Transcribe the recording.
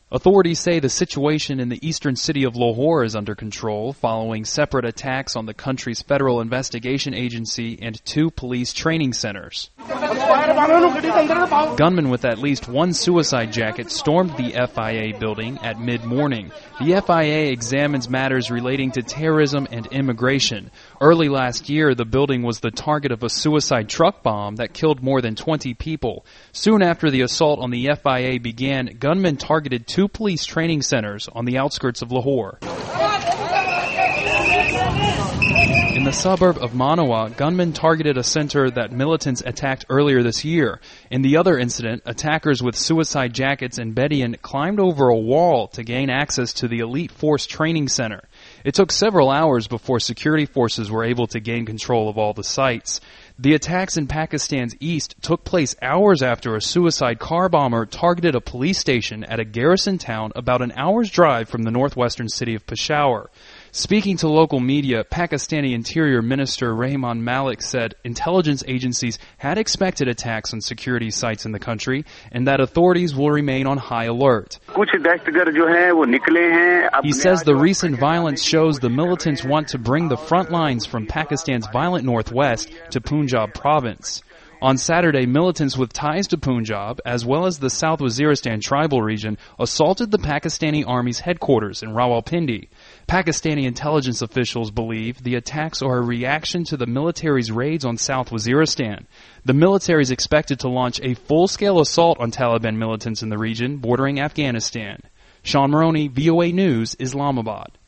Authorities say the situation in the eastern city of Lahore is under control following separate attacks on the country's Federal Investigation Agency and 2 police training centers. Gunmen with at least 1 suicide jacket stormed the FIA building at mid-morning. The FIA examines matters relating to terrorism and immigration. Early last year, the building was the target of a suicide truck bomb that killed more than 20 people. Soon after the assault on the FIA began, gunmen targeted 2 police training centers on the outskirts of Lahore. In the suburb of Manawa, gunmen targeted a center that militants attacked earlier this year. In the other incident, attackers with suicide jackets and Bedian climbed over a wall to gain access to the Elite Force Training Center. It took several hours before security forces were able to gain control of all the sites. The attacks in Pakistan's east took place hours after a suicide car bomber targeted a police station at a garrison town about an hour's drive from the northwestern city of Peshawar. Speaking to local media, Pakistani Interior Minister Rahman Malik said intelligence agencies had expected attacks on security sites in the country and that authorities will remain on high alert. He says the recent violence shows the militants want to bring the front lines from Pakistan's violent northwest to Punjab province. On Saturday, militants with ties to Punjab, as well as the South Waziristan tribal region, assaulted the Pakistani Army's headquarters in Rawalpindi. Pakistani intelligence officials believe the attacks are a reaction to the military's raids on South Waziristan. The military is expected to launch a full-scale assault on Taliban militants in the region bordering Afghanistan. Sean Maroney, VOA News, Islamabad.